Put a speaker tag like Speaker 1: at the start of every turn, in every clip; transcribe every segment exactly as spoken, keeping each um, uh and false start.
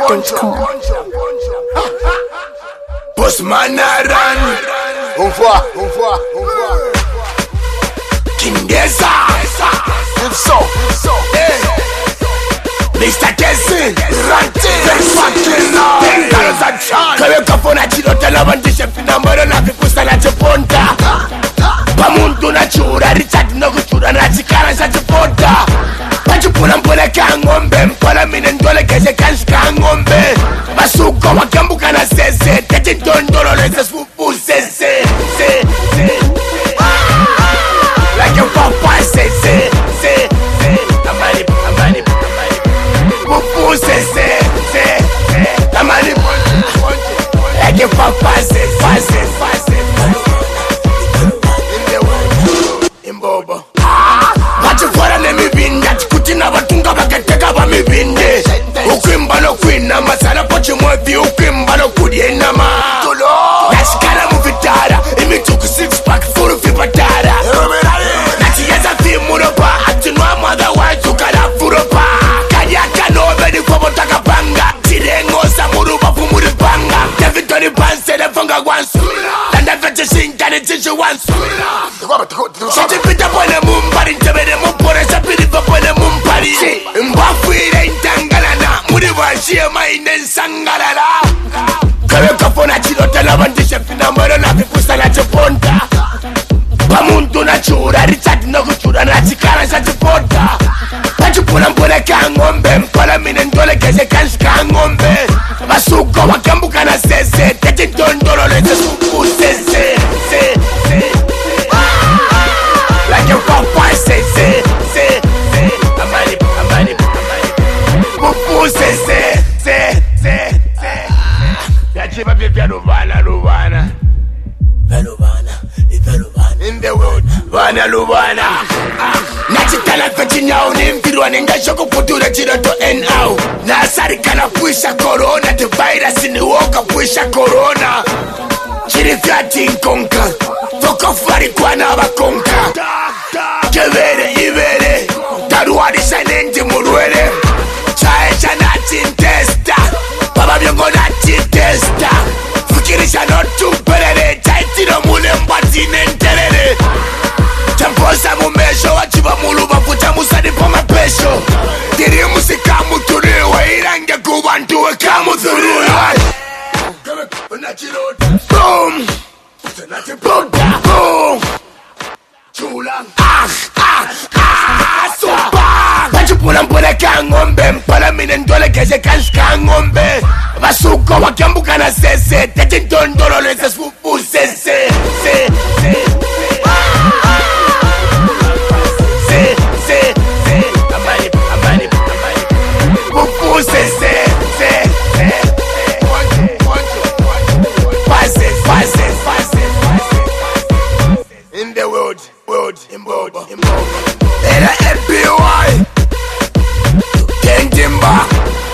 Speaker 1: dot com.
Speaker 2: Postmanaran.
Speaker 3: On voit, on voit, on voit.
Speaker 2: Kingeza.
Speaker 3: If so, if so.
Speaker 2: Hey. Mister Kessing. Ranting. Very fucking loud. Ten dollars a chance. Kawe kafona chilo tela bandishe finambaro na vikusa na chiponda. Pamuntu na chura Richard no kuchura na chikara sa chiponda. Pachipuna mpole ka ngombe. Mpola mine ndole keshe kanshi ka ngombe. Masuko wakambuka na sese. Tete ndondolo lese sfufu sese. Se, se. Like a papa se, se, se, se. Amani, amani, amani. Fufu se, se, se, se. Amani, like a papa se, se, se, se. In the world, in Bobo. Pachifora ne mibinda. Chikutina batunga bakateka ba mibinde. Ukimba no kwina masala pochi mwevi. Ukimba no kudie nama. Nashikala muvitara. Imituku six pack furu vipatara. Nachiyeza vimuropa. Atinwa motherwise ukala furopa. Kanyaka no bedi kwa botaka banga. Tirengo sa muruba fumuripanga. Davidoni banse de funga wansu. Tanda veche shintani tishu wansu. Shati pita pone mumbari. Njebede mumpore sapiri pone mumpari. Mbafuire intangalana. Muriwashie maine nsangalala. Kawe kafona chilo tela bandishe finambaro na vikusa na chiponda. Pamuntu na chura Richard no kuchura na chikara sa chiponda. Pachipuna mpole ka ngombe. Mpola mine ndole keshe kanshi ka ngombe. Masuko wakambuka na sese. Tete ndondolo lese suku sese. Se, se. Like a papa se, se, se, se. Amani, amani, amani. Fufu se, se, se, se, se. Yachiba bibia luvana, luvana. Veluvana, veluvana. In the world, vana luvana. Nachitala Virginia unimfirwa nengasho kuputura chiro to N au. Na sarikana puisha corona. The virus in the woka puisha corona. Chirifyati nkonka. Toko fari kwa na wakonka. Kevere, ivere. Taruari shanenji murwele. Chae chanati testa. Baba byongo nati testa. Fikirisha notu perere. Chaitiro mule mbati nenterere. Temposa mumesho. Wachiva mulu bafuta musadi pa mapesho. Tiri musika muturiwe. Irange kubantuwe kamuturiwe. Boom. Boom. Chula. Ah, ah, ah, super. Pachipuna mpole ka ngombe. Mpola mine ndole keshe kanshi ka ngombe. Masuko wakambuka na sese. Tete ndondolo lese sfufu sese. Se, se. Se, se, se. Amani, amani, amani. Fufu sese. Se, se. Passe, passe, passe. In the world, world, in world, in world. Era F B I. Kenjimba.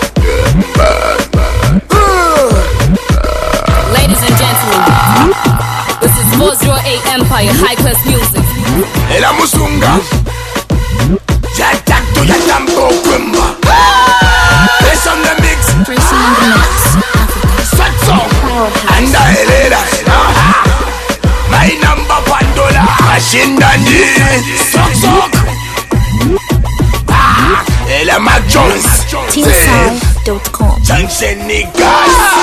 Speaker 4: Ladies and gentlemen, this is four oh eight Empire High Class Music.
Speaker 2: Ela musunga. Jatak to yatambo kwimba. Press on the mix.
Speaker 1: Press on the mix.
Speaker 2: Satso. Anda elera. My number one dollar. Mashindani. Sok sok. Ela Mac Jones.
Speaker 1: Teamside dot com.
Speaker 2: Junction niggas.